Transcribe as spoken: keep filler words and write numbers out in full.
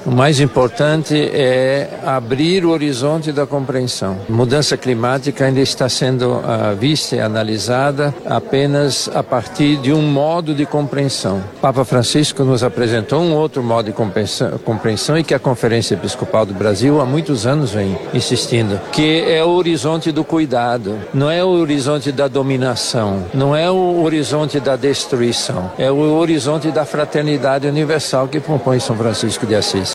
O mais importante é abrir o horizonte da compreensão. Mudança climática ainda está sendo uh, vista e analisada apenas a partir de um modo de compreensão. O Papa Francisco nos apresentou um outro modo de compreensão, compreensão e que a Conferência Episcopal do Brasil há muitos anos vem insistindo, que é o horizonte do cuidado, não é o horizonte da dominação, não é o horizonte da destruição, é o horizonte da fraternidade universal que propõe São Francisco de Assis.